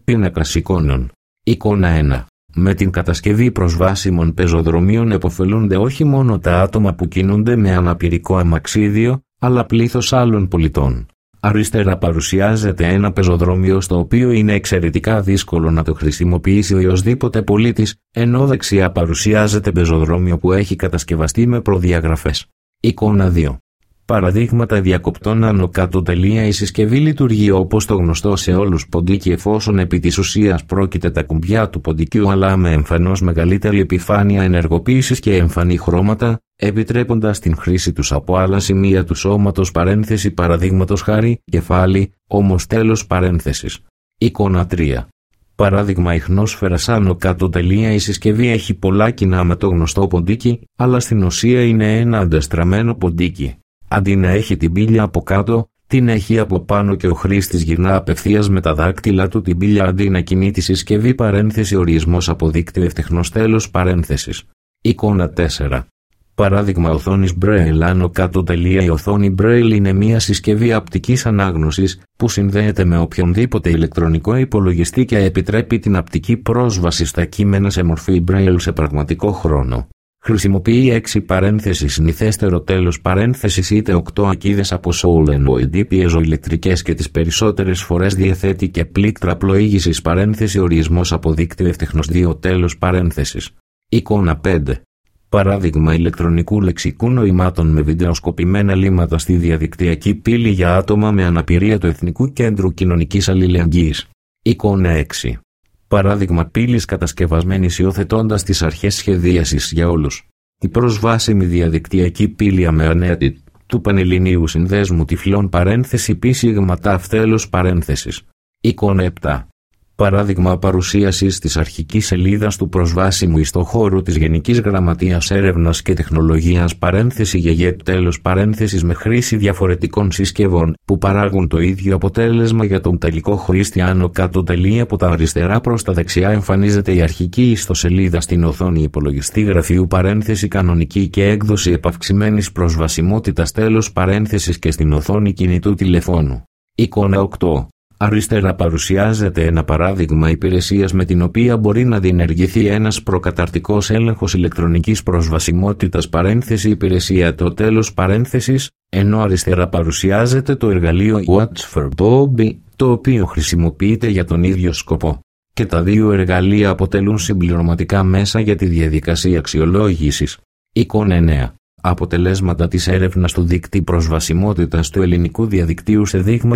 Πίνακας εικόνων. Εικόνα 1. Με την κατασκευή προσβάσιμων πεζοδρομίων επωφελούνται όχι μόνο τα άτομα που κινούνται με αναπηρικό αμαξίδιο, αλλά πλήθος άλλων πολιτών. Αριστερά παρουσιάζεται ένα πεζοδρόμιο στο οποίο είναι εξαιρετικά δύσκολο να το χρησιμοποιήσει οποιοσδήποτε πολίτης, ενώ δεξιά παρουσιάζεται πεζοδρόμιο που έχει κατασκευαστεί με προδιαγραφές. Εικόνα 2. Παραδείγματα διακοπτών άνω κάτω. Η συσκευή λειτουργεί όπως το γνωστό σε όλους ποντίκι, εφόσον επί της ουσίας πρόκειται τα κουμπιά του ποντικιού, αλλά με εμφανώς μεγαλύτερη επιφάνεια ενεργοποίησης και εμφανή χρώματα, επιτρέποντας την χρήση τους από άλλα σημεία του σώματος. Παραδείγματος χάρη κεφάλι, όμως τέλος παρένθεσης. Εικόνα 3. Παράδειγμα ιχνόσφαιρας άνω κάτω. Η συσκευή έχει πολλά κοινά με το γνωστό ποντίκι, αλλά στην ουσία είναι ένα αντεστραμμένο ποντίκι. Αντί να έχει την πύλια από κάτω, την έχει από πάνω και ο χρήστης γυρνά απευθείας με τα δάκτυλα του την πύλια αντί να κινεί τη συσκευή. Ορισμός από δίκτυο ευτεχνός τέλος παρένθεσης. Εικόνα 4. Παράδειγμα οθόνης Braille άνω κάτω. Η οθόνη Braille είναι μια συσκευή απτικής ανάγνωσης που συνδέεται με οποιονδήποτε ηλεκτρονικό υπολογιστή και επιτρέπει την απτική πρόσβαση στα κείμενα σε μορφή Braille σε πραγματικό χρόνο. Χρησιμοποιεί 6 παρένθεσης νηθέστερο τέλος παρένθεσης είτε 8 ακίδες από solenoid ή πιεζοηλεκτρικές και τις περισσότερες φορές διαθέτει και πλήκτρα πλοήγησης παρένθεση ορισμός από δίκτυο ευτεχνός 2 τέλος παρένθεσης. Εικόνα 5. Παράδειγμα ηλεκτρονικού λεξικού νοημάτων με βιντεοσκοπημένα λύματα στη διαδικτυακή πύλη για άτομα με αναπηρία του Εθνικού Κέντρου Κοινωνικής Αλληλεγγύης. Εικόνα 6. Παράδειγμα πύλης κατασκευασμένης υιοθετώντας τις αρχές σχεδίασης για όλους. Η προσβάσιμη διαδικτυακή πύλη αμεανέτη του Πανελληνίου Συνδέσμου Τυφλών παρένθεση π/τ τέλος παρένθεσης. Εικόνα 7. Παράδειγμα παρουσίασης της αρχικής σελίδας του προσβάσιμου ιστοχώρου της Γενικής Γραμματείας Έρευνας και Τεχνολογίας παρένθεση ΓΕΓΕΤ τέλος παρένθεσης με χρήση διαφορετικών συσκευών που παράγουν το ίδιο αποτέλεσμα για τον τελικό χρήστη άνω κάτω. Από τα αριστερά προς τα δεξιά εμφανίζεται η αρχική ιστοσελίδα στην οθόνη υπολογιστή γραφείου παρένθεση κανονική και έκδοση επαυξημένης προσβασιμότητας τέλος παρένθεσης και στην οθόνη κινητού τηλεφώνου. Εικόνα 8. Αριστερά παρουσιάζεται ένα παράδειγμα υπηρεσίας με την οποία μπορεί να διενεργηθεί ένας προκαταρτικός έλεγχος ηλεκτρονικής προσβασιμότητας παρένθεση υπηρεσία το τέλος παρένθεσης, ενώ αριστερά παρουσιάζεται το εργαλείο Watch for Bobby, το οποίο χρησιμοποιείται για τον ίδιο σκοπό. Και τα δύο εργαλεία αποτελούν συμπληρωματικά μέσα για τη διαδικασία αξιολόγησης. Εικόνα 9. Αποτελέσματα της έρευνας του δίκτυ προσβασιμότητας του ελληνικού διαδικτύου σε δείγμα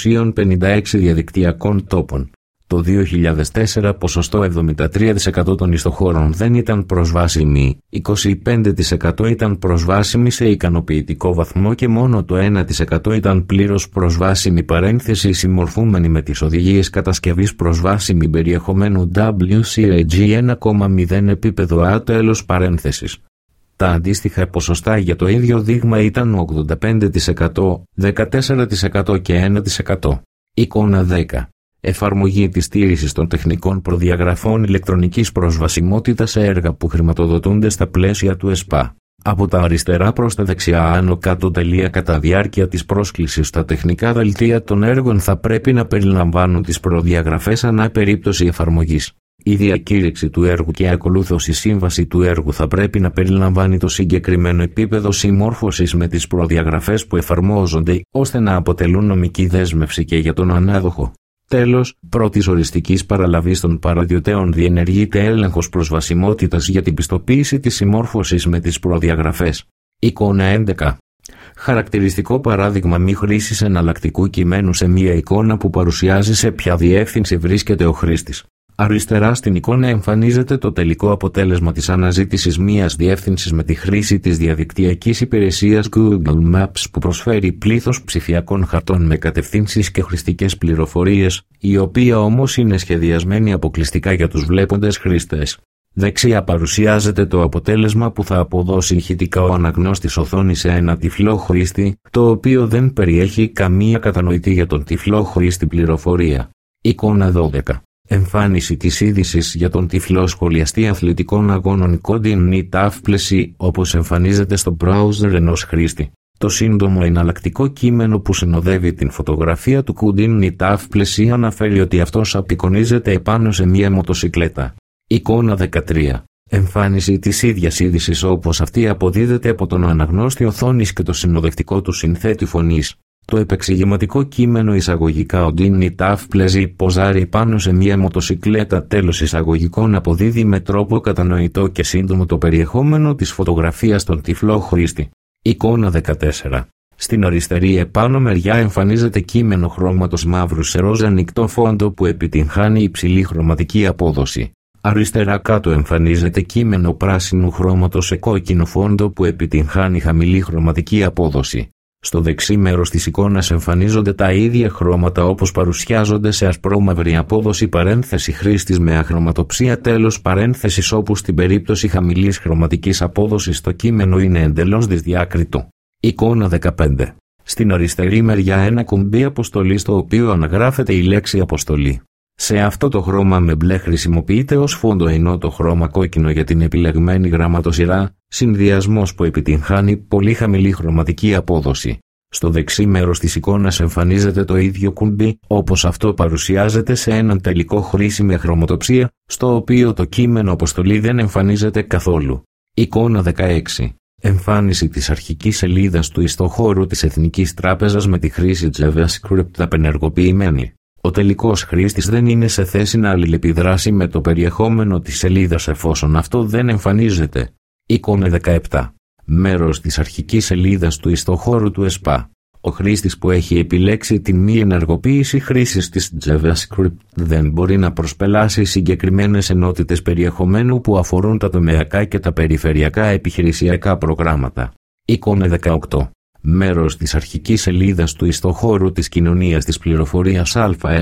256 διαδικτυακών τόπων. Το 2004 ποσοστό 73% των ιστοχώρων δεν ήταν προσβάσιμοι, 25% ήταν προσβάσιμοι σε ικανοποιητικό βαθμό και μόνο το 1% ήταν πλήρως προσβάσιμοι παρένθεση συμμορφούμενοι με τις οδηγίες κατασκευής προσβάσιμη περιεχομένου WCAG 1,0 επίπεδο A τέλος παρένθεσης. Τα αντίστοιχα ποσοστά για το ίδιο δείγμα ήταν 85%, 14% και 1%. Εικόνα 10. Εφαρμογή της στήρησης των τεχνικών προδιαγραφών ηλεκτρονικής προσβασιμότητας σε έργα που χρηματοδοτούνται στα πλαίσια του ΕΣΠΑ. Από τα αριστερά προς τα δεξιά άνω κάτω. Κατά διάρκεια της πρόσκλησης τα τεχνικά δελτία των έργων θα πρέπει να περιλαμβάνουν τις προδιαγραφές ανά περίπτωση εφαρμογής. Η διακήρυξη του έργου και ακολούθως η σύμβαση του έργου θα πρέπει να περιλαμβάνει το συγκεκριμένο επίπεδο συμμόρφωσης με τις προδιαγραφές που εφαρμόζονται, ώστε να αποτελούν νομική δέσμευση και για τον ανάδοχο. Τέλος, πρώτης οριστικής παραλαβής των παραδιωτέων διενεργείται έλεγχος προσβασιμότητας για την πιστοποίηση της συμμόρφωσης με τις προδιαγραφές. Εικόνα 11. Χαρακτηριστικό παράδειγμα μη χρήσης εναλλακτικού κειμένου σε μία εικόνα που παρουσιάζει σε ποια διεύθυνση βρίσκεται ο χρήστης. Αριστερά στην εικόνα εμφανίζεται το τελικό αποτέλεσμα της αναζήτησης μίας διεύθυνσης με τη χρήση της διαδικτυακής υπηρεσίας Google Maps που προσφέρει πλήθος ψηφιακών χαρτών με κατευθύνσεις και χρηστικές πληροφορίες, η οποία όμως είναι σχεδιασμένη αποκλειστικά για τους βλέποντες χρήστες. Δεξιά παρουσιάζεται το αποτέλεσμα που θα αποδώσει ηχητικά ο αναγνώστης οθόνη σε ένα τυφλό χρήστη, το οποίο δεν περιέχει καμία κατανοητή για τον τυφλό χρήστη πληροφορία. Εικόνα 12. Εμφάνιση της είδησης για τον τυφλό σχολιαστή αθλητικών αγώνων κόντιν ή ταύπλεση όπως εμφανίζεται στο browser ενός χρήστη. Το σύντομο εναλλακτικό κείμενο που συνοδεύει την φωτογραφία του Κούντιν Nitaf πλαισί αναφέρει ότι αυτός απεικονίζεται επάνω σε μία μοτοσικλέτα. Εικόνα 13. Εμφάνιση της ίδιας είδησης όπως αυτή αποδίδεται από τον αναγνώστη οθόνης και το συνοδευτικό του συνθέτη φωνής. Το επεξηγηματικό κείμενο εισαγωγικά ο Ντιν Nitaf πλαισί ποζάρει πάνω σε μία μοτοσικλέτα τέλος εισαγωγικών αποδίδει με τρόπο κατανοητό και σύντομο το περιεχόμενο της φωτογραφίας στον τυφλό χρήστη. Εικόνα 14. Στην αριστερή επάνω μεριά εμφανίζεται κείμενο χρώματος μαύρου σε ροζ ανοιχτό φόντο που επιτυγχάνει υψηλή χρωματική απόδοση. Αριστερά κάτω εμφανίζεται κείμενο πράσινου χρώματος σε κόκκινο φόντο που επιτυγχάνει χαμηλή χρωματική απόδοση. Στο δεξί μέρος της εικόνας εμφανίζονται τα ίδια χρώματα όπως παρουσιάζονται σε ασπρόμαυρη απόδοση παρένθεση χρήστης με αχρωματοψία τέλος παρένθεσης όπου στην περίπτωση χαμηλής χρωματικής απόδοσης το κείμενο είναι εντελώς δυσδιάκριτο. Εικόνα 15. Στην αριστερή μεριά ένα κουμπί αποστολή στο οποίο αναγράφεται η λέξη αποστολή. Σε αυτό το χρώμα με μπλε χρησιμοποιείται ως φόντο ενώ το χρώμα κόκκινο για την επιλεγμένη γραμματοσυρά, συνδυασμός που επιτυγχάνει πολύ χαμηλή χρωματική απόδοση. Στο δεξί μέρος της εικόνας εμφανίζεται το ίδιο κουμπί, όπως αυτό παρουσιάζεται σε έναν τελικό χρήση με χρωματοψία, στο οποίο το κείμενο αποστολή δεν εμφανίζεται καθόλου. Εικόνα 16. Εμφάνιση της αρχικής σελίδας του ιστοχώρου της Εθνικής Τράπεζας με τη χρήση JavaScript απενεργοποιημένη. Ο τελικός χρήστης δεν είναι σε θέση να αλληλεπιδράσει με το περιεχόμενο της σελίδας εφόσον αυτό δεν εμφανίζεται. Εικόνα 17. Μέρος της αρχικής σελίδας του ιστοχώρου του ΕΣΠΑ. Ο χρήστης που έχει επιλέξει την μη ενεργοποίηση χρήσης της JavaScript δεν μπορεί να προσπελάσει συγκεκριμένες ενότητες περιεχομένου που αφορούν τα τομεακά και τα περιφερειακά επιχειρησιακά προγράμματα. Εικόνα 18. Μέρος της αρχικής σελίδας του ιστοχώρου της κοινωνίας της πληροφορίας ΑΕ.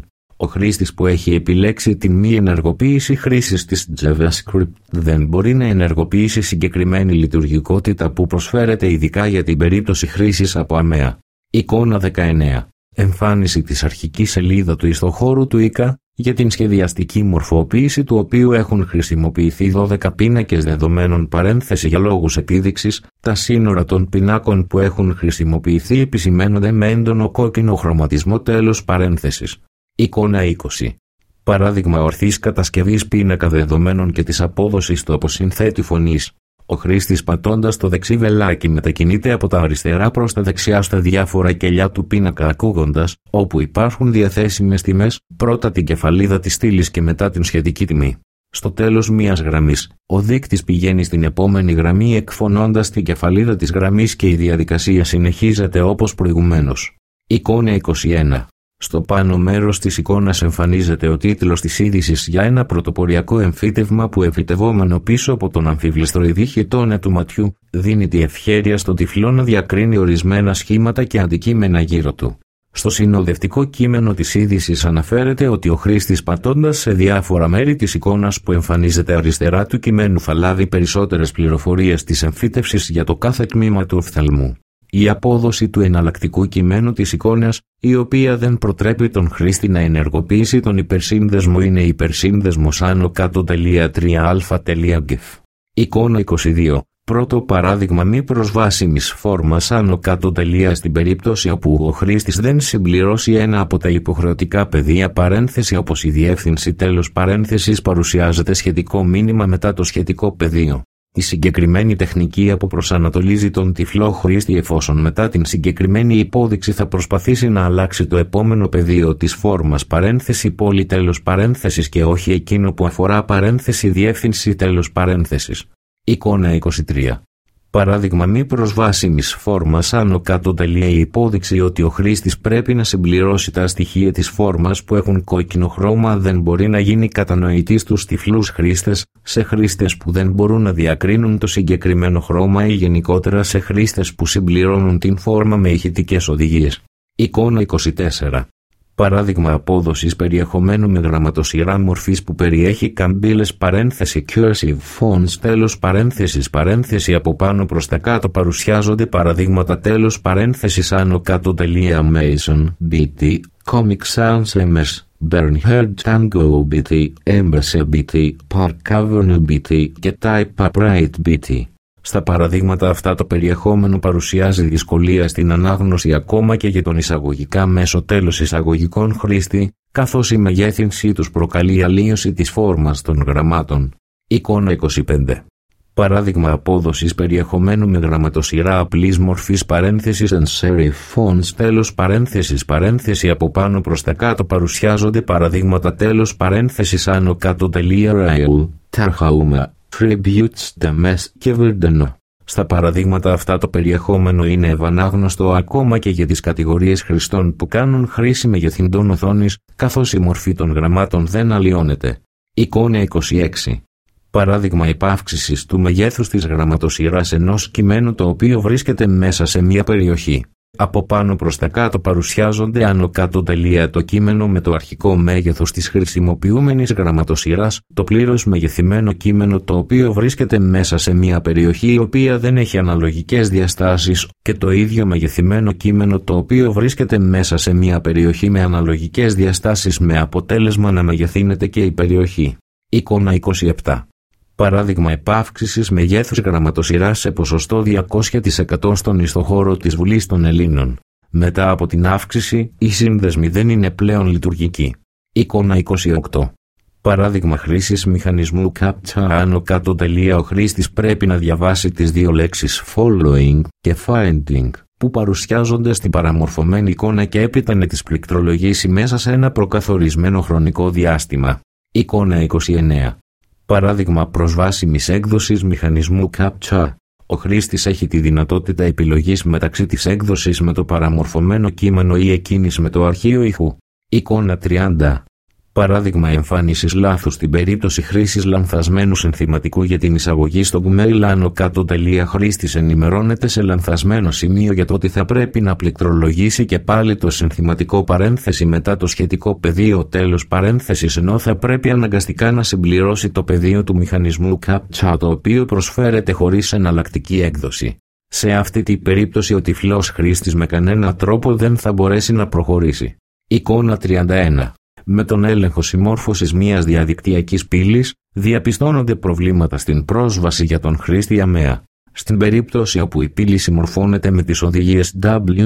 Ο χρήστης που έχει επιλέξει την μη ενεργοποίηση χρήσης της JavaScript δεν μπορεί να ενεργοποιήσει συγκεκριμένη λειτουργικότητα που προσφέρεται ειδικά για την περίπτωση χρήσης από ΑΜΕΑ. Εικόνα 19. Εμφάνιση της αρχικής σελίδα του ιστοχώρου του ΙΚΑ, για την σχεδιαστική μορφοποίηση του οποίου έχουν χρησιμοποιηθεί 12 πίνακες δεδομένων παρένθεση για λόγους επίδειξης, τα σύνορα των πινάκων που έχουν χρησιμοποιηθεί επισημαίνονται με έντονο κόκκινο χρωματισμό τέλος παρένθεσης. Εικόνα 20. Παράδειγμα ορθής κατασκευής πίνακα δεδομένων και της απόδοσης του από συνθέτη φωνής. Ο χρήστης πατώντας το δεξί βελάκι μετακινείται από τα αριστερά προς τα δεξιά στα διάφορα κελιά του πίνακα ακούγοντας, όπου υπάρχουν διαθέσιμες τιμές, πρώτα την κεφαλίδα της στήλης και μετά την σχετική τιμή. Στο τέλος μιας γραμμής, ο δείκτης πηγαίνει στην επόμενη γραμμή εκφωνώντας την κεφαλίδα της γραμμής και η διαδικασία συνεχίζεται όπως προηγουμένως. Εικόνα 21. Στο πάνω μέρος της εικόνας εμφανίζεται ο τίτλος της είδησης για ένα πρωτοποριακό εμφύτευμα που εμφυτευόμενο πίσω από τον αμφιβληστροειδή χιτώνα του ματιού, δίνει τη ευχέρεια στον τυφλό να διακρίνει ορισμένα σχήματα και αντικείμενα γύρω του. Στο συνοδευτικό κείμενο της είδησης αναφέρεται ότι ο χρήστης πατώντας σε διάφορα μέρη της εικόνας που εμφανίζεται αριστερά του κειμένου θα λάβει περισσότερες πληροφορίες της εμφύτευσης για το κάθε τμήμα του οφθαλμού. Η απόδοση του εναλλακτικού κειμένου της εικόνας, η οποία δεν προτρέπει τον χρήστη να ενεργοποιήσει τον υπερσύνδεσμο, είναι υπερσύνδεσμος άνω κάτω .3α.gif. Εικόνα 22. Πρώτο παράδειγμα μη προσβάσιμης φόρμας άνω κάτω στην περίπτωση όπου ο χρήστης δεν συμπληρώσει ένα από τα υποχρεωτικά πεδία παρένθεση όπως η διεύθυνση τέλος παρένθεσης παρουσιάζεται σχετικό μήνυμα μετά το σχετικό πεδίο. Η συγκεκριμένη τεχνική αποπροσανατολίζει τον τυφλό χρήστη εφόσον μετά την συγκεκριμένη υπόδειξη θα προσπαθήσει να αλλάξει το επόμενο πεδίο της φόρμας παρένθεση πόλη τέλος παρένθεσης και όχι εκείνο που αφορά παρένθεση διεύθυνση τέλος παρένθεσης. Εικόνα 23. Παράδειγμα μη προσβάσιμης φόρμας άνω κάτω η υπόδειξη ότι ο χρήστης πρέπει να συμπληρώσει τα στοιχεία της φόρμας που έχουν κόκκινο χρώμα δεν μπορεί να γίνει κατανοητή στους τυφλούς χρήστες, σε χρήστες που δεν μπορούν να διακρίνουν το συγκεκριμένο χρώμα ή γενικότερα σε χρήστες που συμπληρώνουν την φόρμα με ηχητικές οδηγίες. Εικόνα 24. Παράδειγμα απόδοσης περιεχομένου με γραμματοσυρά μορφής που περιέχει καμπύλες παρένθεση cursive fonts τέλος παρένθεση από πάνω προς τα κάτω παρουσιάζονται παραδείγματα τέλος παρένθεσης άνω κάτω Mason BT, Comic Sans MS, Bernhard Tango BT, Embassy BT, Park Avenue BT και Type Upright BT. Στα παραδείγματα αυτά το περιεχόμενο παρουσιάζει δυσκολία στην ανάγνωση ακόμα και για τον εισαγωγικά μέσο τέλος εισαγωγικών χρήστη, καθώς η μεγέθυνσή τους προκαλεί αλλίωση της φόρμας των γραμμάτων. Εικόνα 25. Παράδειγμα απόδοσης περιεχομένου με γραμματοσυρά απλής μορφής παρένθεσης and serif fonts τέλος παρένθεση από πάνω προς τα κάτω παρουσιάζονται παραδείγματα τέλος παρένθεσης άνω κάτω τελεία rail, tarhauma, tributes, dames και verdano. Στα παραδείγματα αυτά το περιεχόμενο είναι ευανάγνωστο ακόμα και για τις κατηγορίες χρηστών που κάνουν χρήση μεγεθυντών οθόνης, καθώς η μορφή των γραμμάτων δεν αλλοιώνεται. Εικόνα 26. Παράδειγμα υπαύξησης του μεγέθους της γραμματοσυράς ενός κειμένου το οποίο βρίσκεται μέσα σε μια περιοχή. Από πάνω προς τα κάτω παρουσιάζονται άνω κάτω τελεία το κείμενο με το αρχικό μέγεθος της χρησιμοποιούμενης γραμματοσυράς, το πλήρως μεγεθυμένο κείμενο το οποίο βρίσκεται μέσα σε μια περιοχή η οποία δεν έχει αναλογικές διαστάσεις και το ίδιο μεγεθυμένο κείμενο το οποίο βρίσκεται μέσα σε μια περιοχή με αναλογικές διαστάσεις με αποτέλεσμα να μεγεθύνεται και η περιοχή. Εικόνα 27. Παράδειγμα επαύξησης μεγέθους γραμματοσυράς σε ποσοστό 200% στον ιστοχώρο της Βουλής των Ελλήνων. Μετά από την αύξηση, οι σύνδεσμοι δεν είναι πλέον λειτουργικοί. Εικόνα 28. Παράδειγμα χρήσης μηχανισμού CAPTCHA άνω κάτω τελεία. Ο χρήστης πρέπει να διαβάσει τις δύο λέξεις following και finding που παρουσιάζονται στην παραμορφωμένη εικόνα και έπειτα να τις πληκτρολογήσει μέσα σε ένα προκαθορισμένο χρονικό διάστημα. Εικόνα 29. Παράδειγμα προσβάσιμης έκδοσης μηχανισμού CAPTCHA. Ο χρήστης έχει τη δυνατότητα επιλογής μεταξύ της έκδοσης με το παραμορφωμένο κείμενο ή εκείνης με το αρχείο ήχου. Εικόνα 30. Παράδειγμα εμφάνισης λάθους στην περίπτωση χρήσης λανθασμένου συνθηματικού για την εισαγωγή στο Gmail άνω κάτω τελεία. Χρήστης ενημερώνεται σε λανθασμένο σημείο για το ότι θα πρέπει να πληκτρολογήσει και πάλι το συνθηματικό παρένθεση μετά το σχετικό πεδίο τέλος παρένθεσης, ενώ θα πρέπει αναγκαστικά να συμπληρώσει το πεδίο του μηχανισμού CAPTCHA το οποίο προσφέρεται χωρίς εναλλακτική έκδοση. Σε αυτή την περίπτωση ο τυφλός χρήστης με κανένα τρόπο δεν θα μπορέσει να προχωρήσει. Εικόνα 31. Με τον έλεγχο συμμόρφωσης μιας διαδικτυακής πύλης, διαπιστώνονται προβλήματα στην πρόσβαση για τον χρήστη αμαία. Στην περίπτωση όπου η πύλη συμμορφώνεται με τις οδηγίες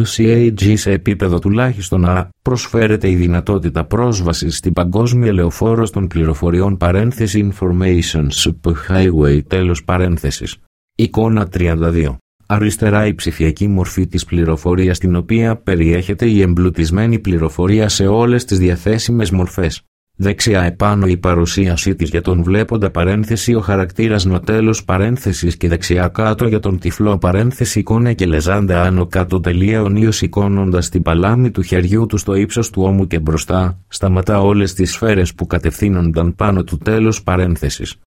WCAG σε επίπεδο τουλάχιστον A, προσφέρεται η δυνατότητα πρόσβασης στην παγκόσμια λεωφόρο των πληροφοριών παρένθεση Information Superhighway τέλος παρένθεσης. Εικόνα 32. Αριστερά η ψηφιακή μορφή της πληροφορίας την οποία περιέχεται η εμπλουτισμένη πληροφορία σε όλες τις διαθέσιμες μορφές. Δεξιά επάνω η παρουσίασή της για τον βλέποντα παρένθεση ο χαρακτήρας νοτέλος παρένθεσης και δεξιά κάτω για τον τυφλό παρένθεση εικόνα και λεζάντα άνω κάτω τελεία. Ο νίος σηκώνοντας την παλάμη του χεριού του στο ύψος του ώμου και μπροστά, σταματά όλες τις σφαίρες που κατευθύνονταν πάνω του τέλος παρένθεσης.